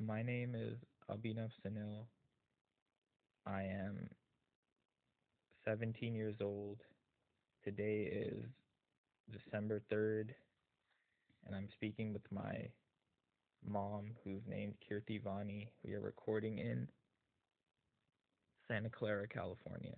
My name is Abhinav Sunil. I am 17 years old. Today is December 3rd, and I'm speaking with my mom, who's named Kirti Vani. We are recording in Santa Clara, California.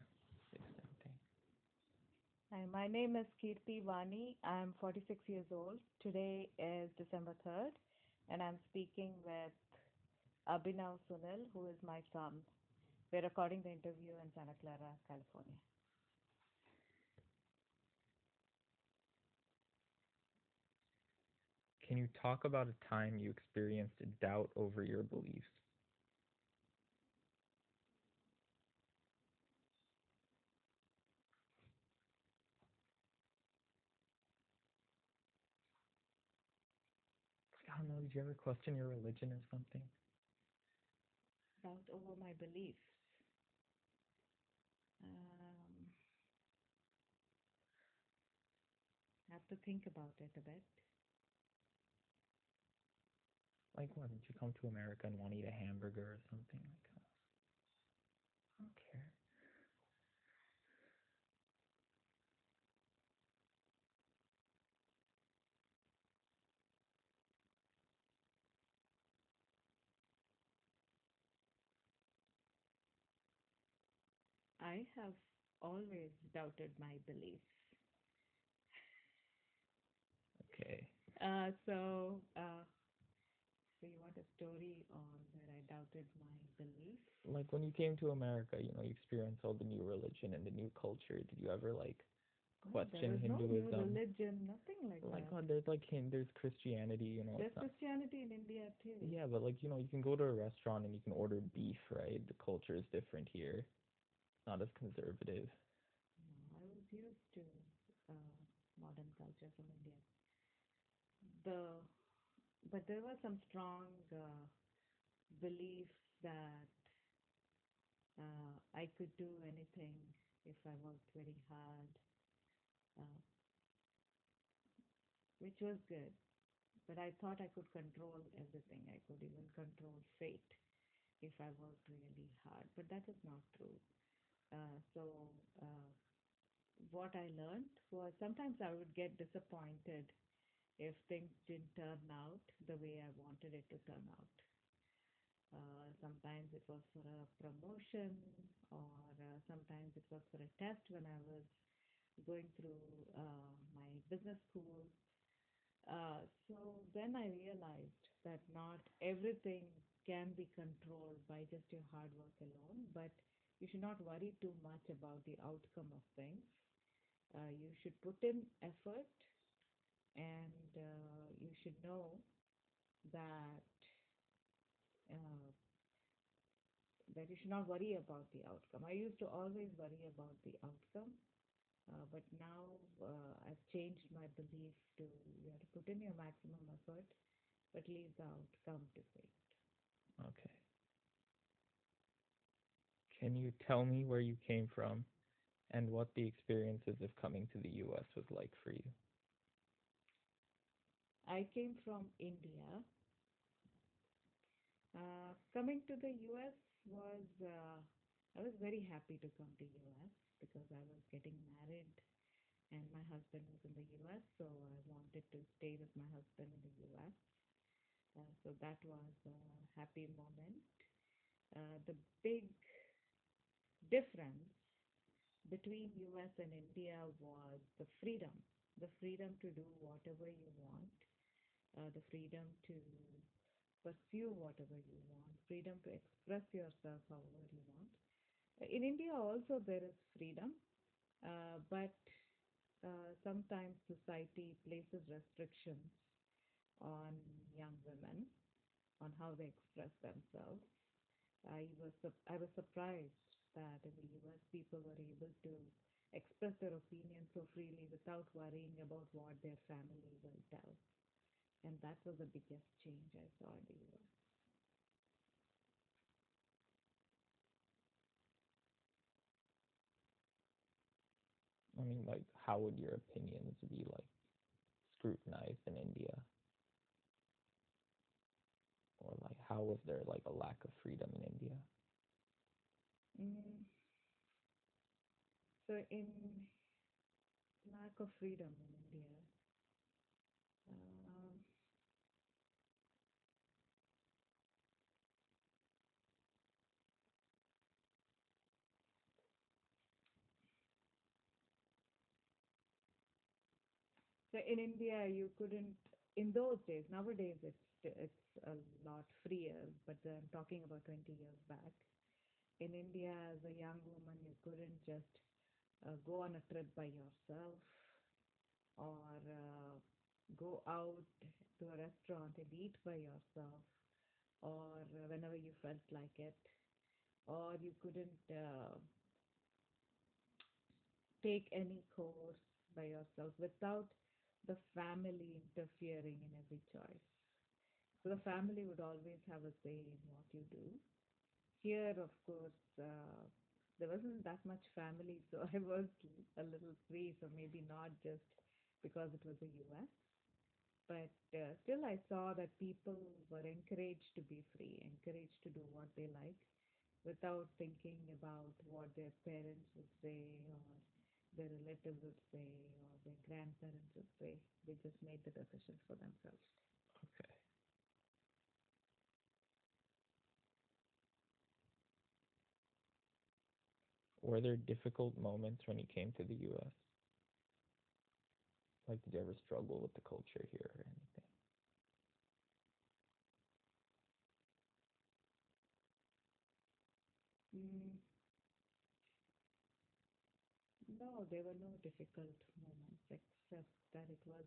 Hi, my name is Kirti Vani. I'm 46 years old. Today is December 3rd, and I'm speaking with Abhinav Sunil, who is my son. We're recording the interview in Santa Clara, California. Can you talk about a time you experienced doubt over your beliefs? I don't know, did you ever question your religion or something? Doubt over my beliefs. Um, I have to think about it a bit. Like, what, did you come to America and want to eat a hamburger or something like that? I don't care. I have always doubted my beliefs. Okay. So you want a story on where I doubted my beliefs? Like, when you came to America, you experienced all the new religion and the new culture. Did you ever, like, No, there question was no new Hinduism? religion, nothing like Like, that. oh, there's Christianity, There's it's not. Christianity in India too. Yeah, but like, you can go to a restaurant and you can order beef, right? The culture is different here. Not as conservative. No, I was used to modern culture from India. The but there were some strong beliefs that I could do anything if I worked very hard, uh, which was good. But I thought I could control everything. I could even control fate if I worked really hard. But that is not true. So uh, what I learned was sometimes I would get disappointed if things didn't turn out the way I wanted it to turn out. Sometimes it was for a promotion, or sometimes it was for a test when I was going through my business school. So then I realized that not everything can be controlled by just your hard work alone, but you should not worry too much about the outcome of things. You should put in effort, and you should know that uh, that you should not worry about the outcome. I used to always worry about the outcome, but now I've changed my belief to you have to put in your maximum effort, but leave the outcome to fate. Okay. Can you tell me where you came from and what the experiences of coming to the US was like for you? I came from India. Coming to the US was I was very happy to come to US because I was getting married and my husband was in the US, so I wanted to stay with my husband in the US. So that was a happy moment. The big difference between US and India was the freedom to do whatever you want, the freedom to pursue whatever you want, freedom to express yourself however you want. In India also there is freedom, but sometimes society places restrictions on young women on how they express themselves. I was surprised that in the US people were able to express their opinion so freely without worrying about what their family will tell. And that was the biggest change I saw in the US. I mean, like, how would your opinions be, like, scrutinized in India? Or, like, how was there like a lack of freedom in India? Mm, so in lack of freedom in India, um, so in India you couldn't in those days. Nowadays it's a lot freer, but I'm talking about 20 years back. In India, as a young woman, you couldn't just go on a trip by yourself or go out to a restaurant and eat by yourself or whenever you felt like it, or you couldn't take any course by yourself without the family interfering in every choice. So the family would always have a say in what you do. Here, of course, there wasn't that much family, so I was a little free, so maybe not just because it was the US, but still I saw that people were encouraged to be free, encouraged to do what they like without thinking about what their parents would say or their relatives would say or their grandparents would say. They just made the decisions for themselves. Okay. Were there difficult moments when you came to the US? Like, did you ever struggle with the culture here or anything? Mm, no, there were no difficult moments except that it was,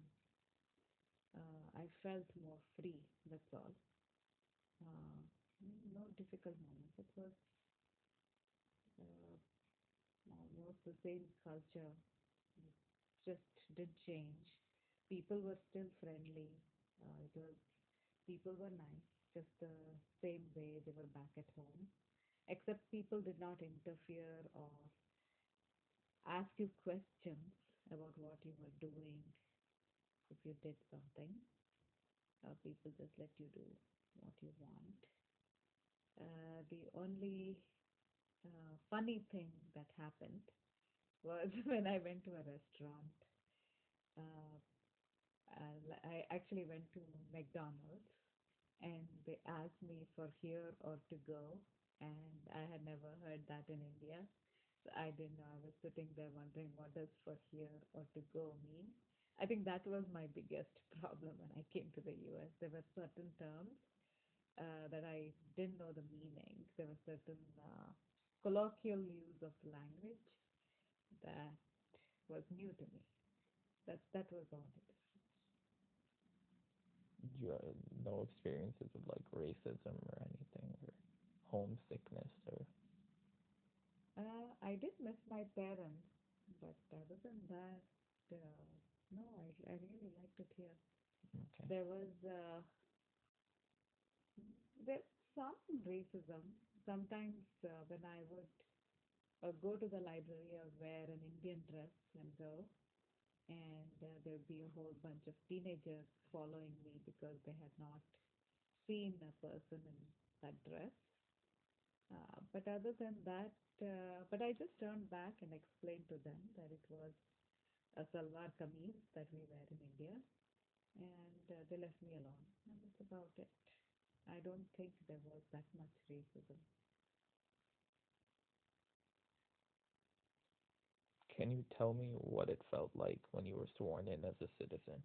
I felt more free, that's all. Uh, no difficult moments. It was uh, almost the same culture, just did change. People were still friendly. It was people were nice, just the same way they were back at home. Except people did not interfere or ask you questions about what you were doing if you did something. People just let you do what you want. The only funny thing that happened was when I went to a restaurant. Uh, I actually went to McDonald's and they asked me for here or to go, and I had never heard that in India. So I didn't know. I was sitting there wondering what does for here or to go mean. I think that was my biggest problem when I came to the US. There were certain terms that I didn't know the meaning. There were certain colloquial use of language that was new to me. That was all it is. Did you no experiences with like racism or anything or homesickness or I did miss my parents, but other than that, no, I really liked it here. okay. There was there some racism. Sometimes when I would go to the library, I would wear an Indian dress and go, and there'd be a whole bunch of teenagers following me because they had not seen a person in that dress. But other than that, but I just turned back and explained to them that it was a salwar kameez that we wear in India, and they left me alone. And that's about it. I don't think there was that much racism. Can you tell me what it felt like when you were sworn in as a citizen?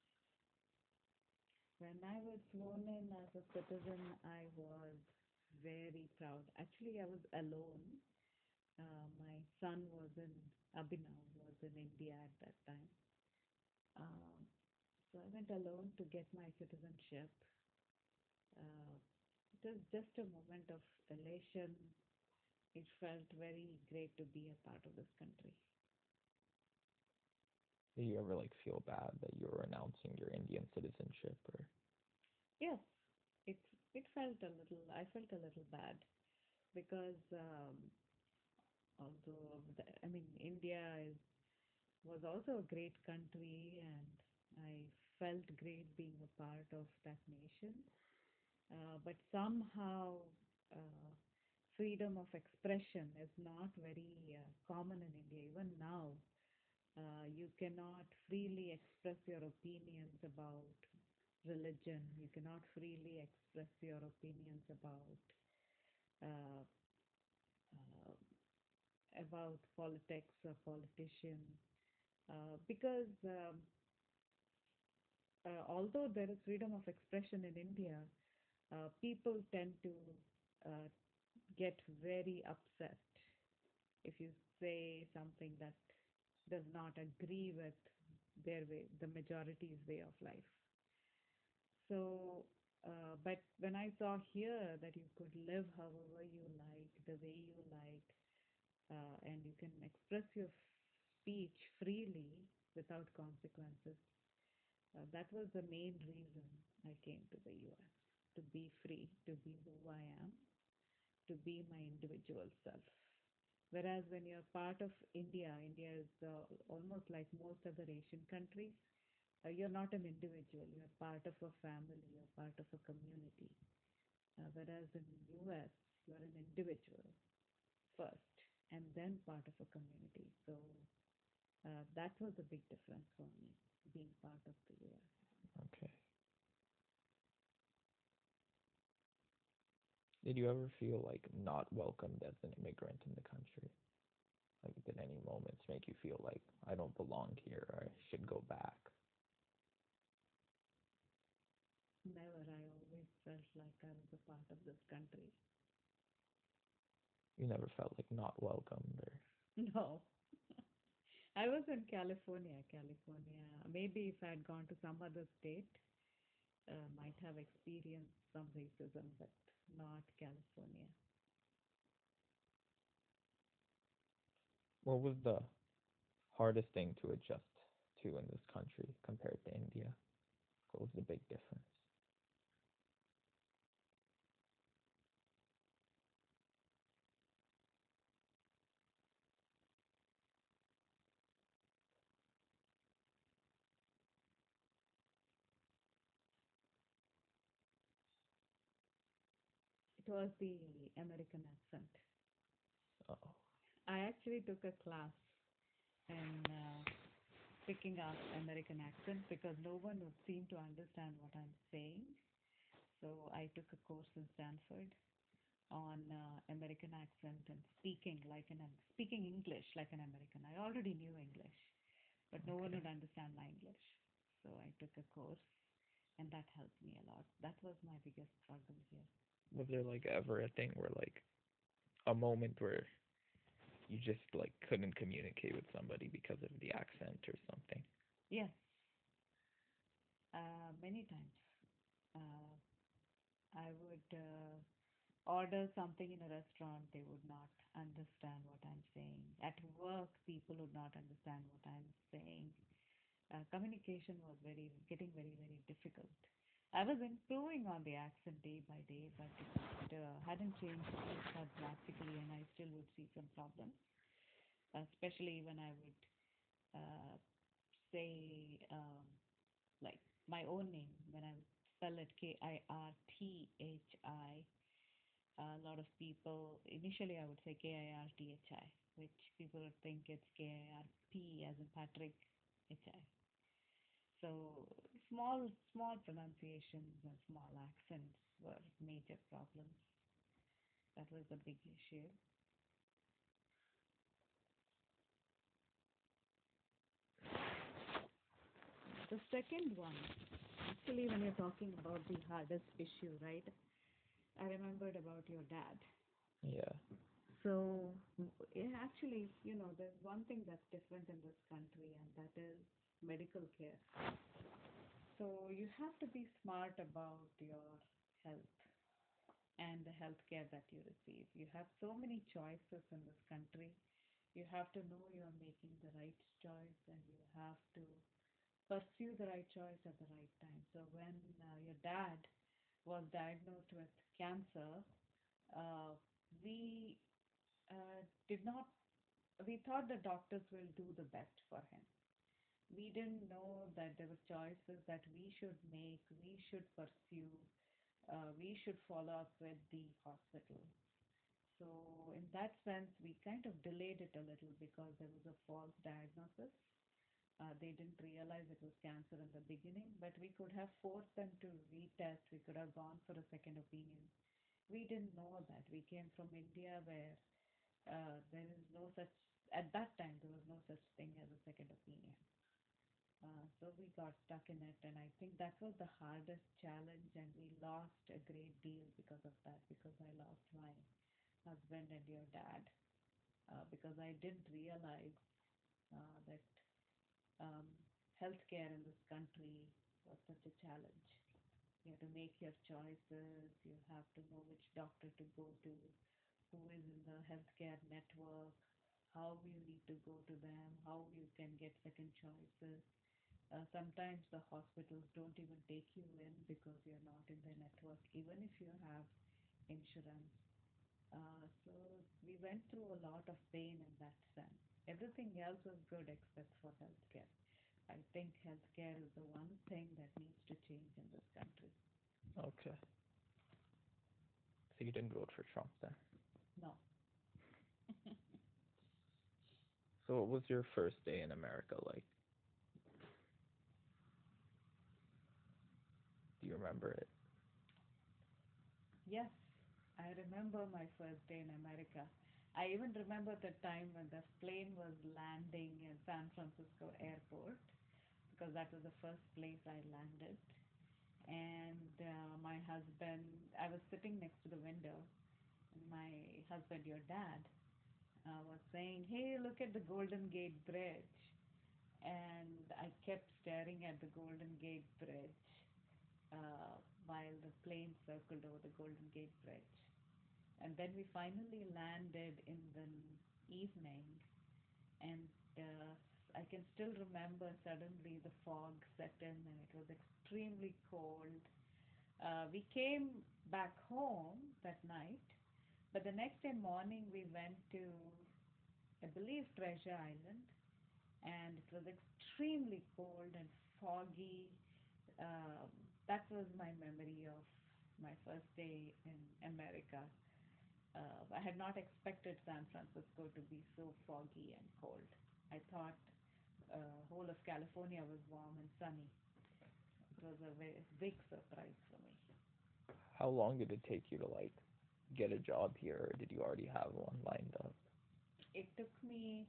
When I was sworn in as a citizen, I was very proud. Actually, I was alone. My son was in Abhinav was in India at that time. Um, so I went alone to get my citizenship. Uh, it was just a moment of elation. It felt very great to be a part of this country. Did you ever like feel bad that you were announcing your Indian citizenship or Yes, it it felt a little. I felt a little bad because although I mean India is was also a great country, and I felt great being a part of that nation. but somehow uh, freedom of expression is not very common in India. Even now, you cannot freely express your opinions about religion. You cannot freely express your opinions uh, uh, about politics or politicians because although there is freedom of expression in India, people tend to uh, get very upset if you say something that does not agree with their way, the majority's way of life. So, but when I saw here that you could live however you like, the way you like, and you can express your speech freely without consequences, that was the main reason I came to the US, to be free, to be who I am, to be my individual self. Whereas when you're part of India, India is almost like most other Asian countries. You're not an individual. You're part of a family. You're part of a community. Whereas in US, you're an individual first, and then part of a community. So that was a big difference for me, being part of the US. Okay. Did you ever feel like not welcomed as an immigrant in the country? Like, did any moments make you feel like I don't belong here or I should go back? Never. I always felt like I was a part of this country. You never felt like not welcomed or No. I was in California, California. Maybe if I had gone to some other state, might have experienced some racism, but not California. what was the hardest thing to adjust to in this country compared to India? What was the big difference? It was the American accent. Oh, I actually took a class in picking up American accent because no one would seem to understand what I'm saying. So I took a course in Stanford on American accent and speaking English like an American. I already knew English, but no one okay. would understand my English. So I took a course, and that helped me a lot. That was my biggest struggle here. Was there like ever a thing where like a moment where you just like couldn't communicate with somebody because of the accent or something? Yes, many times. Uh, I would order something in a restaurant, they would not understand what I'm saying. At work, people would not understand what I'm saying. Communication was getting very, very difficult. I was improving on the accent day by day, but it hadn't changed that drastically, and I still would see some problems, especially when I would say like my own name when I would spell it Kirthi. A lot of people, initially I would say Kirthi, which people would think it's Kirp as in Patrick Hi. So small pronunciations and small accents were major problems. That was the big issue. The second one, actually, when you're talking about the hardest issue, right? I remembered about your dad. Yeah. So, yeah, actually, there's one thing that's different in this country, and that is medical care. So, you have to be smart about your health and the health care that you receive. You have so many choices in this country. You have to know you're making the right choice, and you have to pursue the right choice at the right time. So, when your dad was diagnosed with cancer, uh, we did not, we thought the doctors will do the best for him. We didn't know that there were choices that we should make, we should pursue we should follow up with the hospital. So, in that sense, we kind of delayed it a little because there was a false diagnosis. They didn't realize it was cancer in the beginning, but we could have forced them to retest. We could have gone for a second opinion. We didn't know that. We came from India where there is no such, at that time, there was no such thing as a second opinion. So we got stuck in it, and I think that was the hardest challenge, and we lost a great deal because of that, because I lost my husband and your dad, because I didn't realize that um, healthcare in this country was such a challenge. You have to make your choices, you have to know which doctor to go to, who is in the healthcare network, how you need to go to them, how you can get second choices. Sometimes the hospitals don't even take you in because you're not in their network, even if you have insurance. So we went through a lot of pain in that sense. Everything else was good except for healthcare. I think healthcare is the one thing that needs to change in this country. Okay. So you didn't vote for Trump then. No. So what was your first day in America like? Do you remember it? Yes, I remember my first day in America. I even remember the time when the plane was landing in San Francisco airport because that was the first place I landed. And my husband, I was sitting next to the window, and my husband, your dad, was saying, "Hey, look at the Golden Gate Bridge." And I kept staring at the Golden Gate Bridge while the plane circled over the Golden Gate Bridge. And then we finally landed in the evening, and uh, I can still remember suddenly the fog set in and it was extremely cold. We came back home that night, but the next day morning we went to, I believe, Treasure Island, and it was extremely cold and foggy. Um, that was my memory of my first day in America. I had not expected San Francisco to be so foggy and cold. I thought whole of California was warm and sunny. It was a very big surprise for me. How long did it take you to like get a job here, or did you already have one lined up? It took me,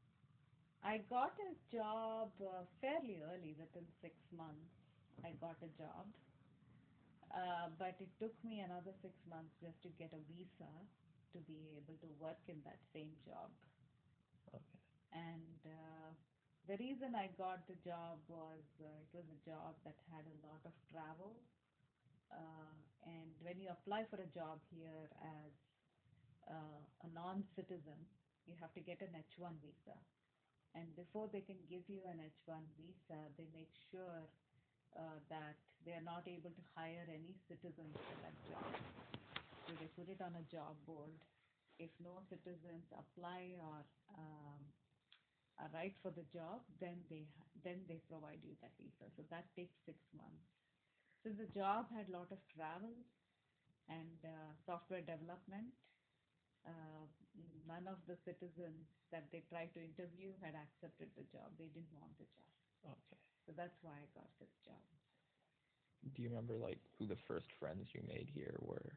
I got a job fairly early, within 6 months. I got a job, but it took me another 6 months just to get a visa to be able to work in that same job. Okay. And the reason I got the job was it was a job that had a lot of travel. And when you apply for a job here as a non-citizen, you have to get an H1 visa. And before they can give you an H1 visa, they make sure that they are not able to hire any citizens for that job. So they put it on a job board. If no citizens apply or are right for the job, then they provide you that visa. So that takes 6 months. So the job had a lot of travel and software development. Uh, None of the citizens that they tried to interview had accepted the job. They didn't want the job. Okay. So that's why I got this job. Do you remember like who the first friends you made here were?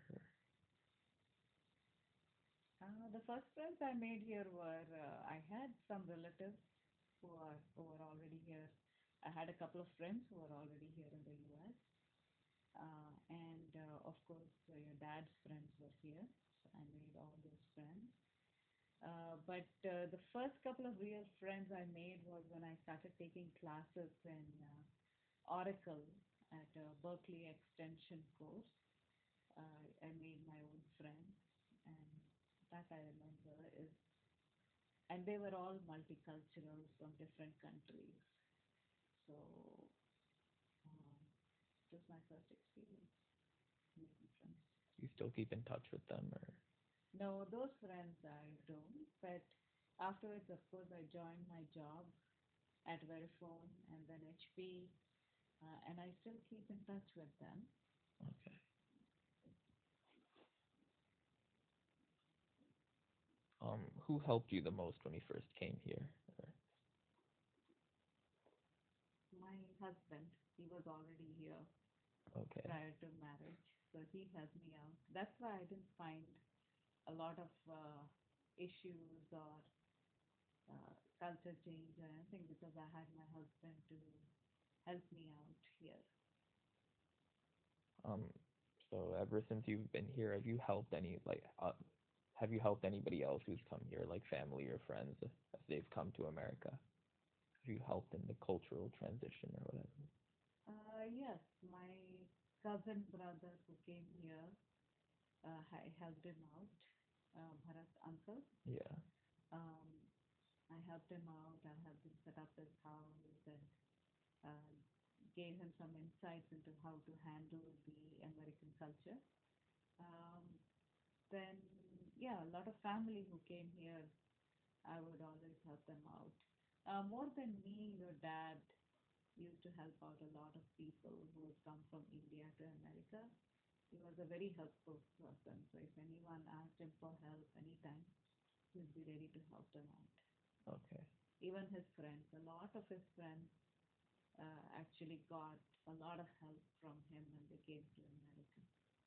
The first friends I made here were I had some relatives who were already here. I had a couple of friends who were already here in the U.S. And of course, your dad's friends were here. So I made all those friends. But the first couple of real friends I made was when I started taking classes in Oracle at a Berkeley Extension course. I made my own friends, and that I remember is, and they were all multicultural from different countries. So it was my first experience making friends. You still keep in touch with them, or? No, those friends I don't, but afterwards, of course, I joined my job at Verifone and then HP, and I still keep in touch with them. Okay. who helped you the most when you first came here? My husband, he was already here Okay. prior to marriage, so he helped me out. That's why I didn't find a lot of issues or culture change or anything because I had my husband to help me out here. Um, so ever since you've been here, have you helped anybody else who's come here, like family or friends, as they've come to America? Have you helped in the cultural transition or whatever? Yes, my cousin brother who came here, I helped him out, Bharat uncle. Yeah. Um, I helped him out. I helped him set up his house and uh, gave him some insights into how to handle the American culture. Um, then, yeah, a lot of family who came here, I would always help them out. More than me, your dad used to help out a lot of people who had come from India to America. He was a very helpful person. So if anyone asked him for help anytime, he would be ready to help them out. Okay. Even his friends, a lot of his friends actually got a lot of help from him when they came to America.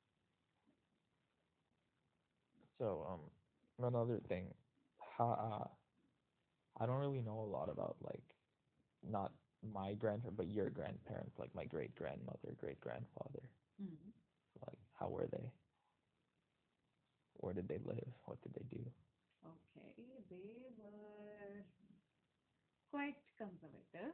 So another thing, how I don't really know a lot about like not my grandparents, but your grandparents, like my great grandmother, great grandfather. Mm. Like, how were they? Where did they live? What did they do? Okay, they were quite conservative.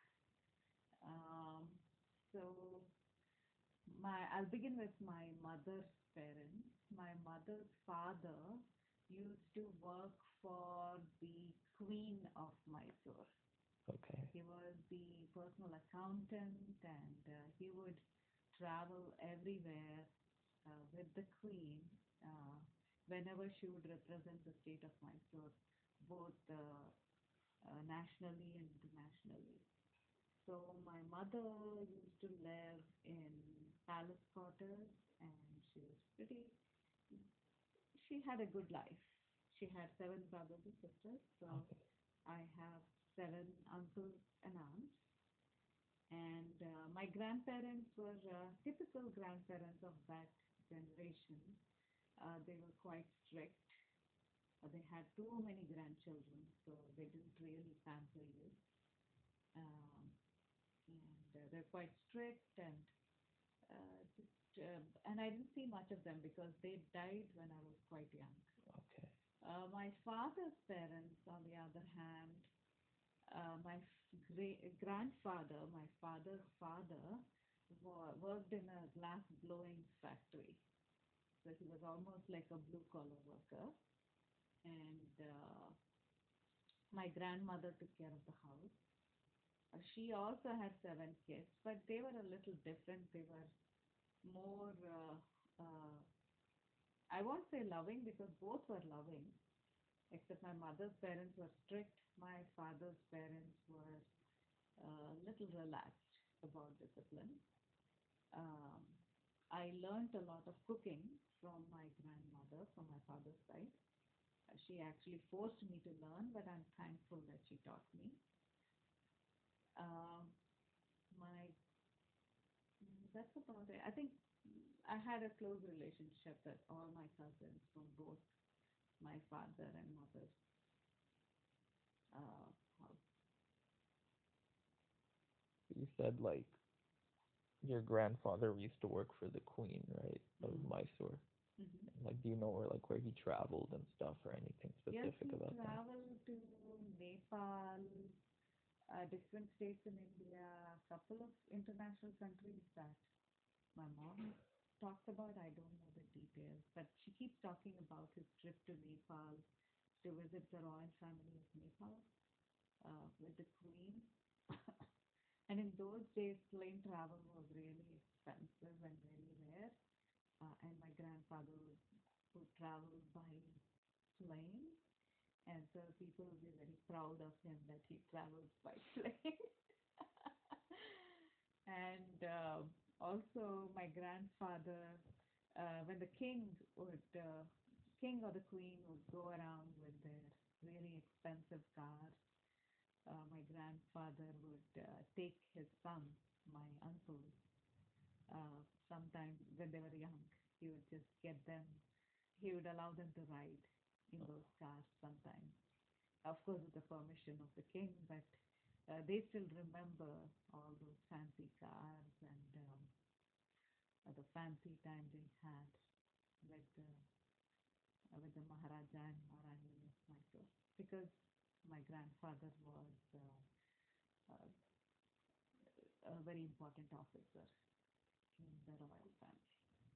Um, so I'll begin with my mother's parents. My mother's father used to work for the Queen of Mysore. Okay. He was the personal accountant and he would travel everywhere with the Queen uh, whenever she would represent the state of Mysore, both nationally and internationally. So my mother used to live in palace quarters and she was pretty, she had a good life. She had seven brothers and sisters. So Okay. I have seven uncles and aunts. And my grandparents were typical grandparents of that generation. They were quite strict. They had too many grandchildren, so they didn't really pamper you. Um, and they're quite strict and I didn't see much of them because they died when I was quite young. Okay. My father's parents, on the other hand, my great grandfather, my father's father, worked in a glass blowing factory. So he was almost like a blue collar worker. And my grandmother took care of the house. She also had seven kids, but they were a little different. They were more, I won't say loving because both were loving, except my mother's parents were strict. My father's parents were a little relaxed about discipline. Um, I learned a lot of cooking from my grandmother from my father's side. She actually forced me to learn, but I'm thankful that she taught me. Um, my that's about it. I think I had a close relationship with all my cousins from both my father and mother's house. You said like your grandfather used to work for the Queen, right, of Mm. Mysore. Hmm. Like, do you know where he traveled and stuff or anything Yes, specific he about that? traveled to Nepal, different states in India, a couple of international countries that my mom talks about. I don't know the details, but she keeps talking about his trip to Nepal to visit the royal family of Nepal with the Queen. And in those days, plane travel was really expensive and very rare. And my grandfather would travel by plane, and so people will be very proud of him that he travels by plane. And also, my grandfather, when the king would king or the queen would go around with their really expensive cars. My grandfather would take his son, my uncle, sometime when they were young. He would just get them, he would allow them to ride in those cars sometimes. Of course, with the permission of the king, but they still remember all those fancy cars and the fancy time they had with the Maharaja and Maharani of Mysore, because my grandfather was uh, a very important officer in the royal family.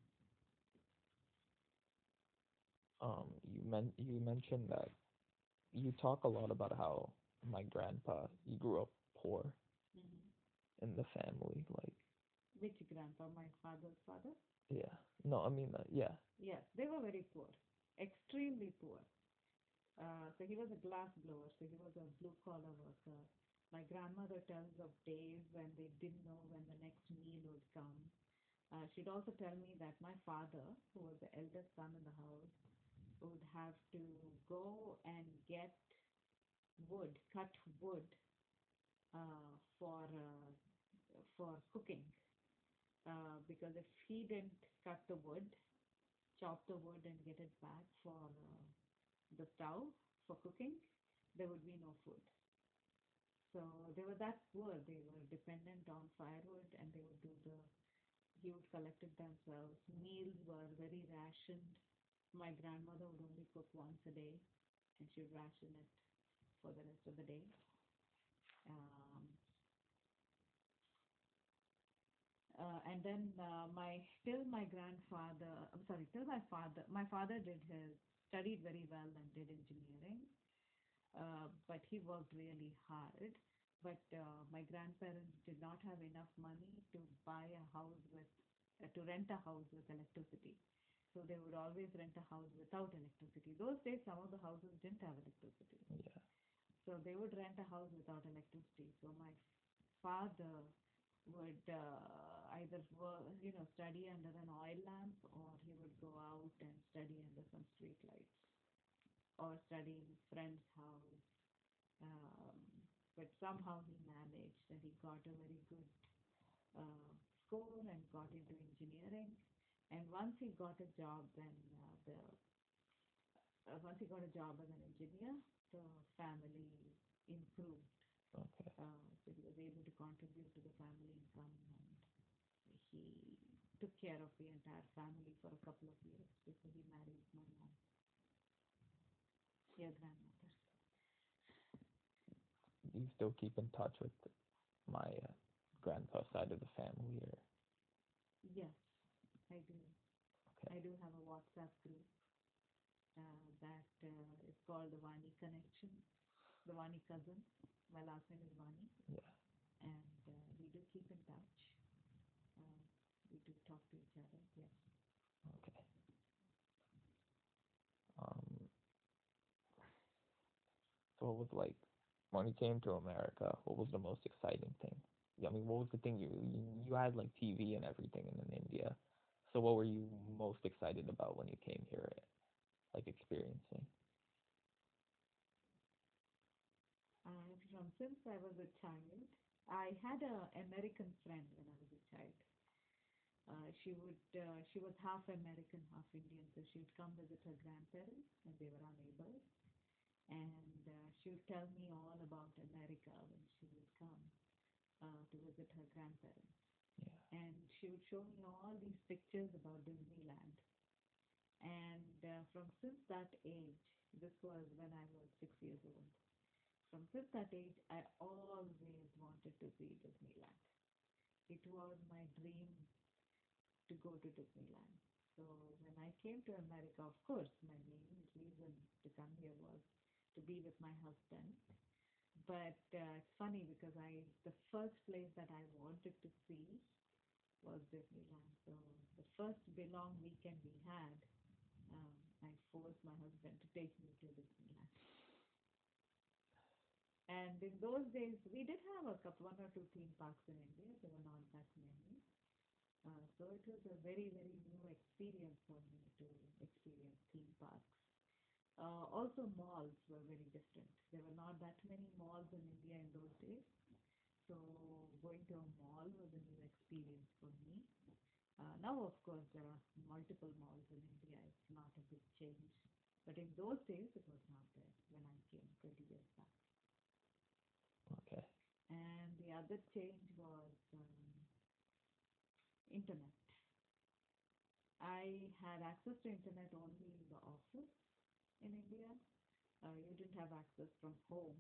You mentioned that you talk a lot about how my grandpa, he grew up poor Hmm. in the family, like, Which grandpa? My father's father? yeah. No, I mean, yeah. Yes, they were very poor, extremely poor. So he was a glass blower, so he was a blue collar worker. My grandmother tells of days when they didn't know when the next meal would come. She'd also tell me that my father, who was the eldest son in the house, would have to go and get wood, cut wood uh, for uh, for cooking. Because if he didn't cut the wood, chop the wood and get it back for the stove for cooking, there would be no food. So they were that poor. They were dependent on firewood, and they would do the he would collect it themselves. Meals were very rationed. My grandmother would only cook once a day, and she would ration it for the rest of the day. Um, and then my till my grandfather, I'm sorry, till my father did his studied very well and did engineering, but he worked really hard. But my grandparents did not have enough money to buy a house with to rent a house with electricity. So they would always rent a house without electricity. Those days, some of the houses didn't have electricity. Yeah. So they would rent a house without electricity. So my father would either study under an oil lamp, or he would go out and study under some street lights, or study in his friend's house. Um, but somehow he managed, and he got a very good uh, score and got into engineering. And once he got a job, then the once he got a job as an engineer, the family improved. Okay. So he was able to contribute to the family income, and he took care of the entire family for a couple of years before he married my mom, your grandmother. You still keep in touch with my grandpa side of the family, or Yes, I do. okay? I do have a WhatsApp group that is called the Vani Connection, the Vani Cousins. My last name is Vani, Yeah. and we do keep in touch. Uh, we do talk to each other. Yes. Okay. Um. So what was like when you came to America? What was the most exciting thing? Yeah, I mean, what was the thing you had like TV and everything in India? So what were you most excited about when you came here, like experiencing? From since I was a child, I had a American friend when I was a child. She was half American, half Indian, so she would come visit her grandparents when they were unable, and she would tell me all about America when she would come to visit her grandparents. Yeah. And she would show me all these pictures about Disneyland. And from since that age, this was when I was 6 years old. From since that age, I always wanted to see Disneyland. It was my dream to go to Disneyland. So when I came to America, of course, my main reason to come here was to be with my husband. But it's funny because the first place that I wanted to see was Disneyland. So the first belong weekend we had, I forced my husband to take me to Disneyland. And in those days, we did have a couple, one or two theme parks in India. There were not that many. So it was a very, very new experience for me to experience theme parks. Also, malls were very different. There were not that many malls in India in those days. So going to a mall was a new experience for me. Now, of course, there are multiple malls in India. It's not a big change. But in those days, it was not there when I came 20 years back. Okay. And the other change was internet. I had access to internet only in the office in India. You didn't have access from home.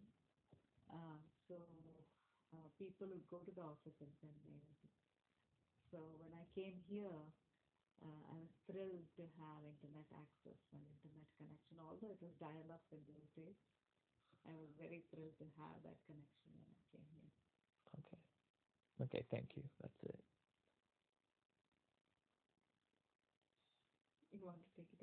So people would go to the office and send mails. So when I came here, I was thrilled to have internet access and internet connection. Although it was dial-up in those days, I was very thrilled to have that connection when I came here. Okay. Okay, thank you. That's it. You want to take it?